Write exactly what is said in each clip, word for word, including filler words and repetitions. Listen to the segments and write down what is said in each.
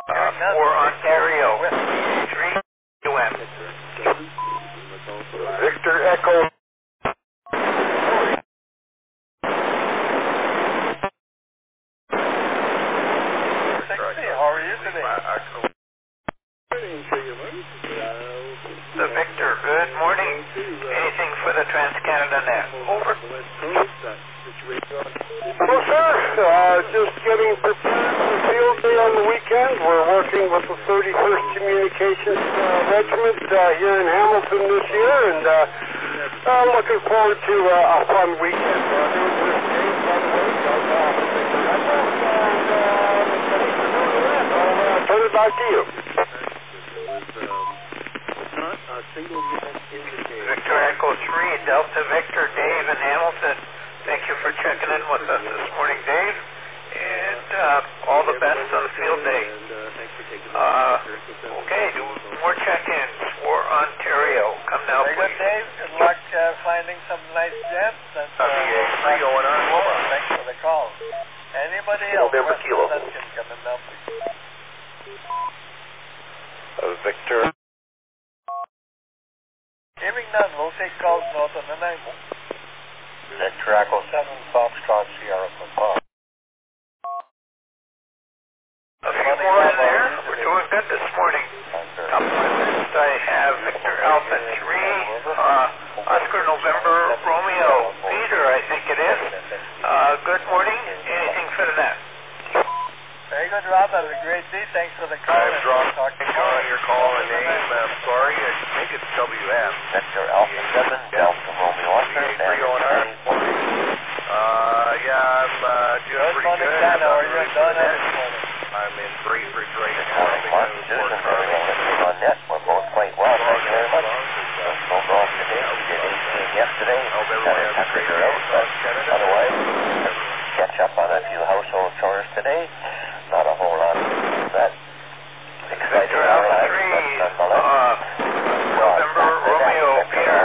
Uh, for Ontario, three U M. Victor Echo. How are you today? The Victor, good morning. Anything for the Trans-Canada Net? Over. Hello, sir. Uh, just getting prepared for field day on the weekend. We're working with the thirty-first Communications uh, Regiment uh, here in Hamilton this year, and uh, uh, looking forward to uh, a fun weekend. Uh, doing this game, by the way, Doug, uh, and uh, thanks for doing that. I'll uh, turn it back to you. Victor Echo three, Delta Victor, Dave in Hamilton. Thank you for checking in with us this morning, Dave. And uh, all the best on field day. Uh, okay, do more check-ins for Ontario. Come now, Very please. good, Dave. Good luck uh, finding some nice gems. And, uh, three going on. Over. Thanks for the call. Anybody else? November Kilo. Coming down, please. Uh, Victor. Hearing none, we'll take calls north on the nine. Victor Echo seven, Foxtrot Sierra Papa. A few more in there. We're doing good this morning. Up my list, I have Victor Alpha three, uh, Oscar November Romeo Peter, I think it is. Uh, good morning. Anything for the net? Very good, Rob. Have a great day. Thanks for the call. I've dropped Talk to you on your call and name. I'm sorry. I think it's W M. Victor Alpha seven, Delta Romeo Oscar. Three going on. Uh, yeah, I'm uh, doing good pretty morning, good. Dan. How are you doing this morning? I'm in Bracebridge right now. Morning, Mark. Susan, everyone listening on net. We're both quite well. Thank you very much. Overall today, we did eighteen yesterday. Seven temperature out, but otherwise, catch up on a few household chores today. Not a whole lot of that. Exciting our lives, but nonetheless. Uh, November Romeo Peter.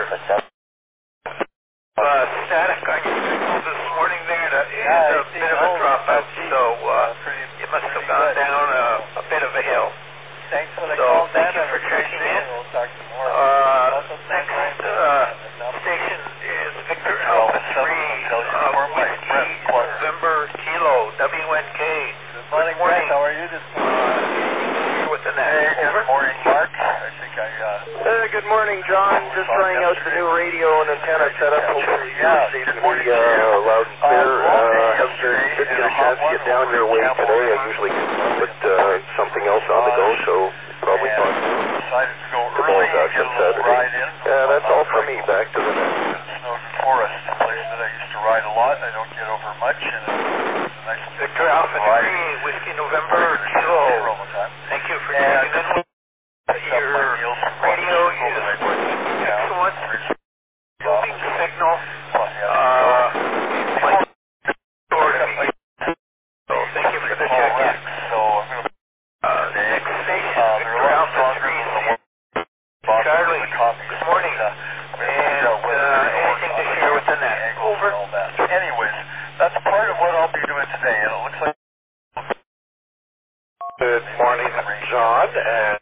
Uh, static on your signal this morning there. That is Yeah, a bit of a dropout, so uh, you must have gone down a, a bit of a hill. Thanks for the So, call, thank Dan. you Have for a great checking day. in. We'll talk tomorrow. Uh, Also, next thank you. uh, station is Victor Alpha three, uh, Whiskey November Kilo, W N K. Good morning, Brent. How are you this morning? Uh, with the net. Hey, Over. good morning, Mark. I think I, uh... Uh, good morning, John. Just trying out the new radio and antenna setup. Hopefully Yeah, you're good morning uh, to you. loud and Uh, clear. well, Uh, yesterday haven't didn't get a in a chance to hot get one down over your in way Campbell today. I River. usually put uh, something else on the go, so probably And fun. decided to go The early Balzac and get on a little Saturday. ride in. Yeah, that's all for me. Back to the net. Snowden Forest, a place that I used to ride a lot. I don't get over much, and it's a nice Victor Alpha three, Whiskey November Kilo. all the time. Thank you for And checking in. Your radio is working excellent. Moving signal. Uh, like sort of. So thank you for the check-in. So I'm going to Uh, next station, Victor Alpha three, Charlie. Good morning. And uh, anything to share with the net? Over. Anyways, that's part of what I'll be doing today, and it looks like. Good morning, John. And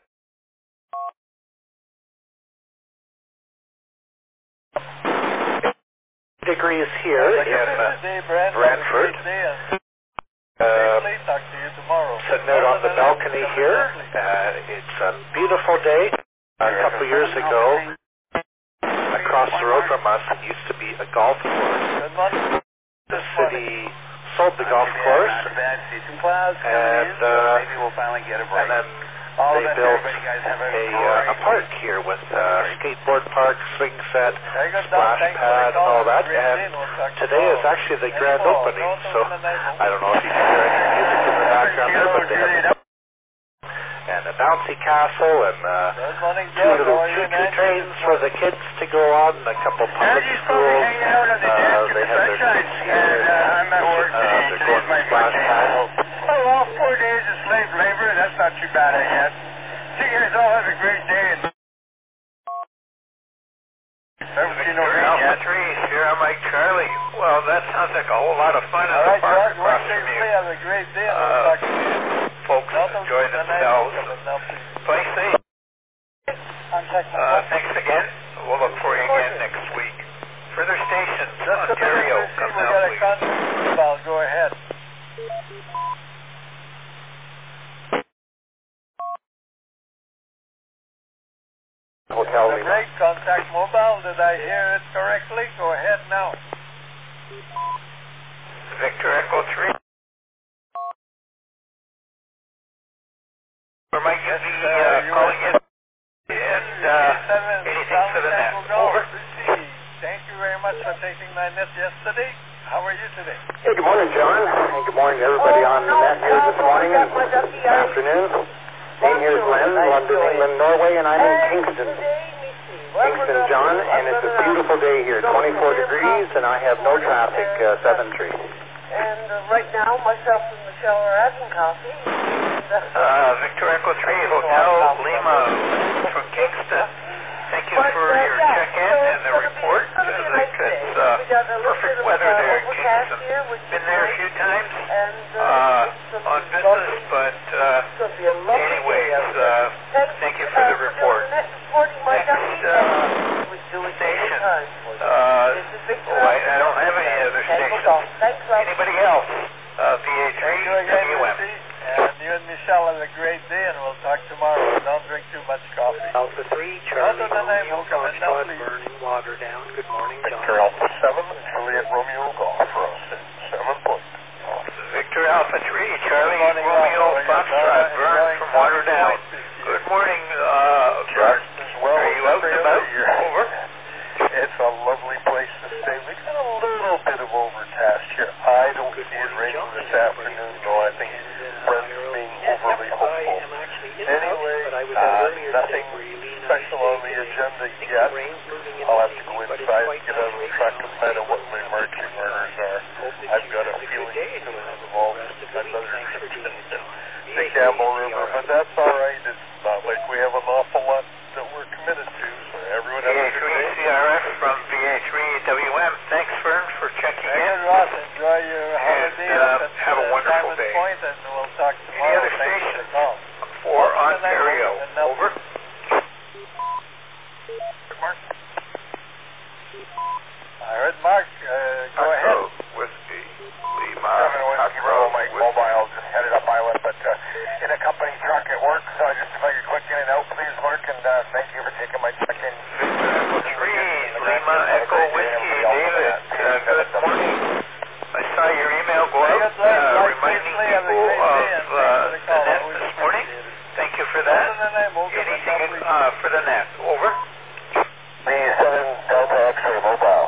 degrees here in uh, Brantford. Uh, Talk to you tomorrow. sitting out on the balcony here. Uh, it's a beautiful day. A couple years ago, across the road from us, it used to be a golf course. Good morning. The city sold the golf course, and uh, Maybe we'll finally get a break. and then All they the best, built everybody, guys. Have a a, great uh, a park here with uh, skateboard park, swing set, Very good, Doc. splash Thanks for the pad, call. all that. Great And day. We'll talk today is tomorrow. actually the grand Info. opening, Don't so open the night. I don't know if you can hear any music in the background there, but they have a, and a bouncy castle and uh, Good morning, two Jeff. little How are you, choo-choo man? trains for the kids to go on, a couple public schools. Uh, they have their kids here. I'm at work Uh, today. they're Today's going my to splash birthday. pad. Oh, well, four days of slave labor. That's not too bad, I guess. So you guys all have a great day. Victor Alpha three, Sierra Mike Charlie. Well, that sounds like a whole lot of fun in All the right, park George. Work across from you. safely. Have a great day. And Uh, we'll talk to you. folks enjoy themselves. Play safe. Uh, thanks again. We'll look for you again next week. Further stations, Ontario, come now, please. I'll go ahead. Hotel The break, contact mobile. Did I hear it correctly? Go ahead now. Victor Echo three. Or might you be uh, calling in? And uh, anything for the net. Over. Thank you very much for taking my net yesterday. How are you today? Hey, good morning, John. And good morning to everybody on the net here this morning and this afternoon. Name here is Len, London, England, Norway, and I'm in Kingston. Kingston, John, and it's a beautiful day here, twenty-four degrees, and I have no traffic, uh, seven three. And uh, right now, myself and Michelle are having coffee. Uh, Victor Echo three, Hotel Lima from Kingston. Thank you for your check-in and the report. I think it's uh, perfect weather there in Kingston. Been there a few times uh, on business, but uh, anyways, uh, thank you for the report. Next uh, station. Uh, oh, I, I don't have any other stations. Anybody else? Uh, V A three, W M. And you and Michelle have a great day, and we'll talk tomorrow. Don't drink too much coffee. Alpha three, Charlie, Romeo, Foxtrot, burning water down. Good morning, John. Victor Alpha seven, Juliet Romeo, Golf for us at seven point. Victor Alpha three, Charlie, Romeo, Foxtrot, burn from water down. Good morning, uh, Bert. Well, are you out and about? Over. It's a lovely place to stay. We've got a little bit of overcast here. I don't see it raining this afternoon, though. I think Brent's being overly hopeful. Anyway, uh, nothing special on the agenda yet. I'll have to go inside and get out of the truck and find out what my marching orders are. I've got a feeling it's going to involve another trip to the Campbell River, but that's all right. It's not like we have an awful lot that we're committed to, so everyone V A three C R F from V A three W M. Thanks, Fern, for checking in. Hey, Ross, enjoy your holiday. And, uh, have a wonderful Diamond day. Point, and we'll talk tomorrow. Any other stations for Ontario? Over. Mark? I heard Mark. Uh, go ahead. Whiskey, Lima, Echo, my mobile just headed up Island, but uh, in a company truck at work, so just if I could click in and out, please, Mark, and uh, thank you for taking my check-in. Echo three, Lima, Echo, Whiskey, David, uh, good morning. I saw your email go out, uh, reminding people of uh, the net this morning. Thank you for that. Anything uh, for the net? Over. B seven Delta X-ray mobile.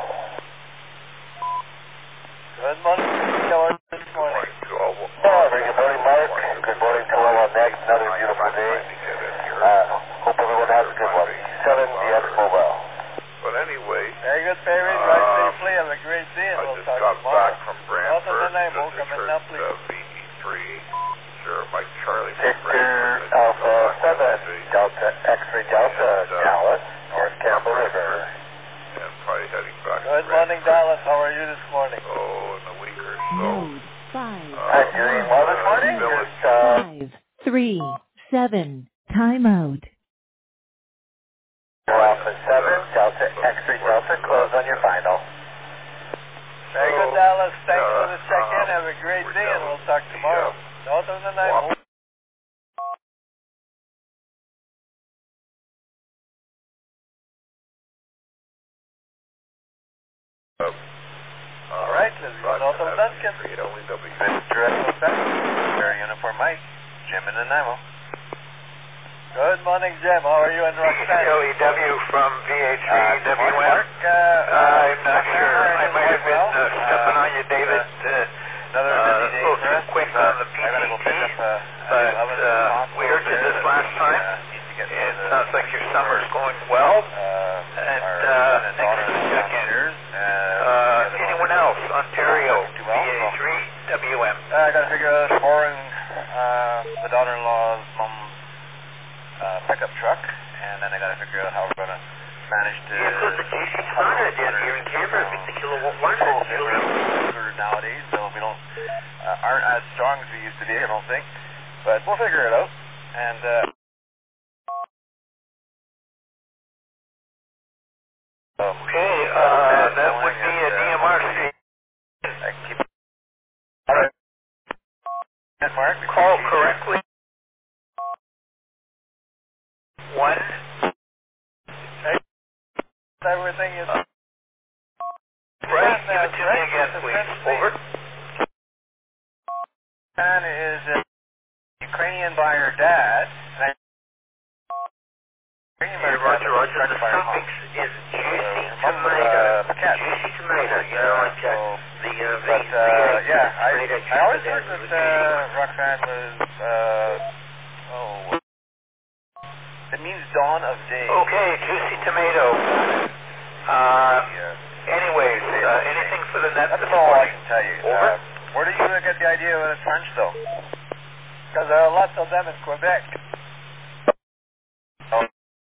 Good morning. Good morning. Oh, very good morning, Mark. Good morning to all on next. Another beautiful day. Uh, hope everyone has a good one. seven D X mobile. But anyway, very good, Perry. Um, Ride safely. Have a great day. And I we'll just talk got tomorrow. back from Brantford. Welcome to the name. Just Welcome in heard, now, please. uh, V E three, sure, Mike Charlie from Victor Brantford. Alpha seven Delta X-ray Delta and, uh, Dallas, North Campbell River. And probably heading back to Good morning, Dallas. How are you this morning? Oh, in a week or so. Mode five. Uh, Hi, you doing well this morning? Village. Just, uh, Five, three, seven. Timeout. Alpha seven Delta X-ray Delta. Close on your final. Very good, Dallas. Thanks uh, for the check-in. um, Have a great we're day, and down we'll talk the, tomorrow. uh, North of the night. Wap- Uh, All right, let's go north of Duncan. Very uniform Mike. Jim and Nanaimo. Good morning, Jim. How are you in Roxanne? L E W from V A three W M. Mark, uh, I'm not sure. I might have been uh, stepping on you, David. Uh, Another uh, busy a day little for too us. quick on the P T T, but uh, we heard you this last time. It sounds like your summer's going well. And uh, thanks for the check-in. Uh, anyone else? Ontario, V A three W M. I got to figure out foreign, uh, the daughter-in-law's mom's uh, pickup truck, and then I got to figure out how we're going to manage to... Yeah, because the J C Sonata down here in Canberra, fifty kilowatt wireless. Nowadays, so we don't uh, aren't as strong as we used to be, I don't think. But we'll figure it out. And, uh... Okay, uh, that would be a D M R C. I keep... All right. Mark, Call correctly. One. Everything is... Right, give it to me again, please. Over. Man is a Ukrainian by her dad. Ukrainian by her dad. Roger, Roger. The suffix is juicy tomato. Juicy tomato, you know, like uh, the... Uh, but, uh, yeah, I, I always heard that uh, Roxanne was, uh, oh... It means dawn of day. Okay, juicy tomato. Uh, anyways, uh, anything for the net? That's all I can tell you. Over. Uh, where did you get the idea of it's French, though? Because there are lots of them in Quebec. Oh.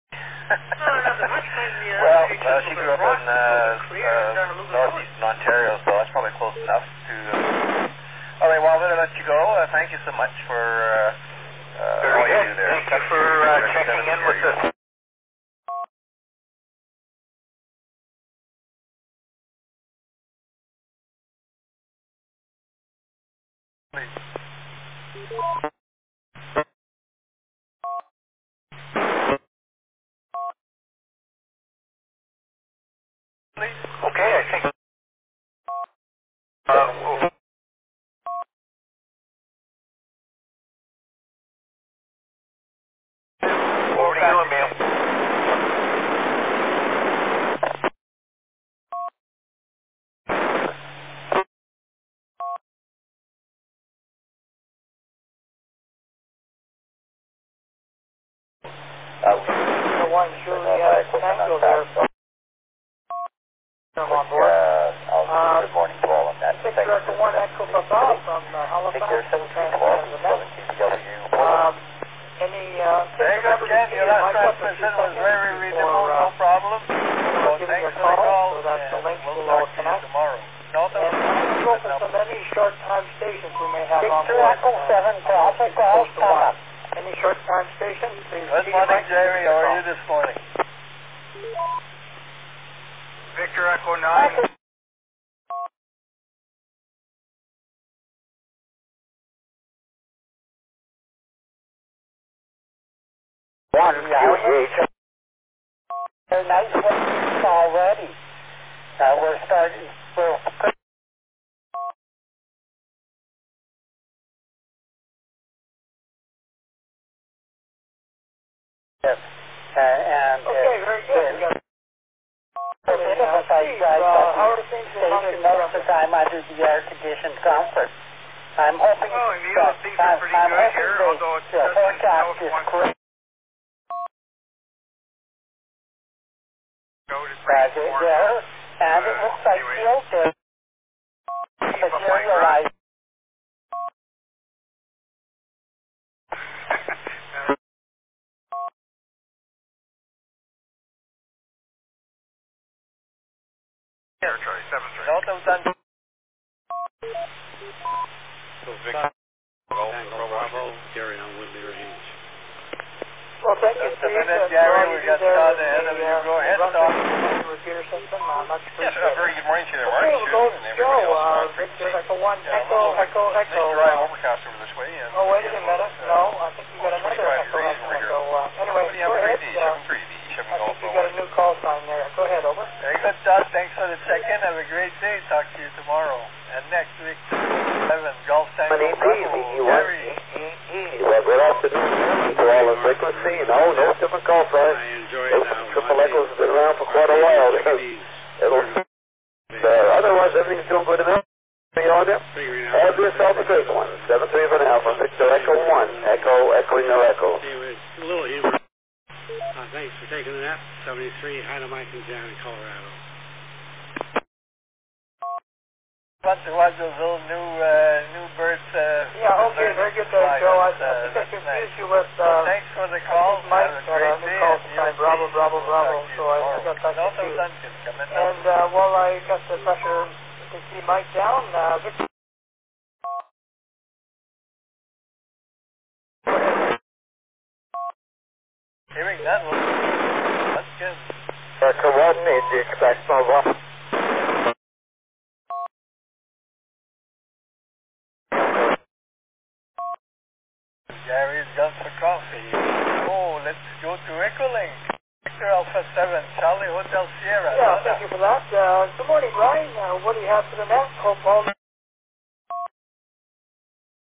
Well, uh, she grew up in uh, uh, northeastern Ontario, so that's probably close enough to... Uh... All right, well, I'm going to let you go. Uh, thank you so much for uh, uh, all you do there. Thank you for uh, checking in with us. Okay, I think... Uh, we'll over to you, Emil. The one Juliet Tango there. On board. Uh, Good morning to all on that. six director one Echo Papa from uh, Halifax. Um, any, uh, Very good, Ken. Your last transmission was very reasonable, no problem. So thanks for the call, so that's the and link we'll below talk to you tonight. tomorrow. No, no, And I'm going to go for some any short time stations we may have on Victor board. Echo seven, traffic calls, come up. Any short time stations, please. Good keep your morning, mic Jerry. How are call. you this morning? Victor Echo nine. One, yeah. They're nice ones already. Uh, we're starting, we're Yes. Uh, and Okay, very good. We got a bit of a sight drive, uh, but how are things in stayed Moncton most of the traffic? time under the air-conditioned comfort. I'm hoping Oh, Emil, that things are I'm, pretty I'm good hoping here, they, although it's the just forecast like is one correct. Go to Uh, there, there, and it looks like field day materialized. Territory, seven three. No, that was done. So Victor, Bravo, Gary on Whitley Range. Well, thank you, Just a Steve. minute, and Gary, for all we you got do there Todd with ahead the, of you. uh, Go ahead, run Todd. the computer system. Uh, much Yes, appreciated. a very good morning to you, Mark. Okay, we'll go and to everybody Joe. else Uh, on Victor frequency. Echo one, Yeah, Echo, well, Echo, nice Echo. dry Uh, overcast over this way. And oh, wait a and minute. uh, No, I think you got another twenty-five Echo, degrees Echo, over here. Echo. Uh, anyway, What do you go have ahead. for D? Uh, seven three, D shipping I Golf think you got a new call sign there. Go ahead, over. Very good, Todd. Thanks for the check-in. Have a great day. Talk to you tomorrow. And next week, seven Golf Tango Bravo. Gary. Well, good afternoon to all the frequency. No, no different call sign. I enjoy it Those now. triple echoes have been around for quite a while. It'll, uh, otherwise, everything's doing good enough. You on there? Figuring Have out. yourself a good one. seven three for now from Victor Echo one. Echo, echoing no echo. Anyway, a little humor. Uh, thanks for taking the nap. seventy-three, hi to Mike and Jan in Colorado. Bunch of watch those little new, uh, new birds. Uh, Yeah, okay, very good, uh, Joe. I, I think I that's confused nice. you with, Well, uh, thanks for the I call. think Mike Have a got great a new day. call and sign, you Bravo, and Bravo, we'll Bravo. talk to you So I, I tomorrow. got that No, those confused. Duncan coming up. And, uh, well, I got the pressure to see Mike down. Uh, Victor Hearing that one. That's good. Echo one, need the expect mobile. Gary's gone for coffee. Oh, let's go to Echolink. Victor Alpha seven, Charlie Hotel Sierra. Yeah, thank you for that. Uh, good morning, Brian. Uh, what do you have for the net? Hope all